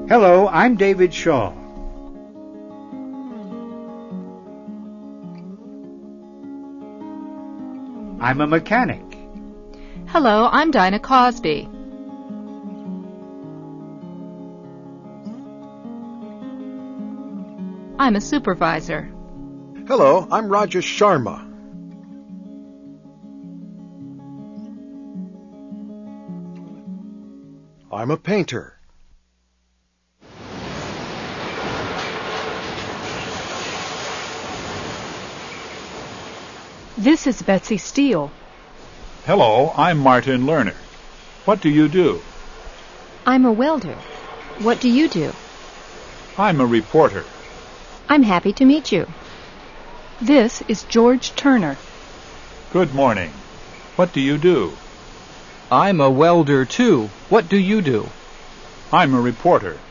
Hello, I'm David Shaw. I'm a mechanic. Hello, I'm Dinah Cosby. I'm a supervisor. Hello, I'm Rajesh Sharma. I'm a painter. This is Betsy Steele. Hello, I'm Martin Lerner. What do you do? I'm a welder. What do you do? I'm a reporter. I'm happy to meet you. This is George Turner. Good morning. What do you do? I'm a welder, too. What do you do? I'm a reporter.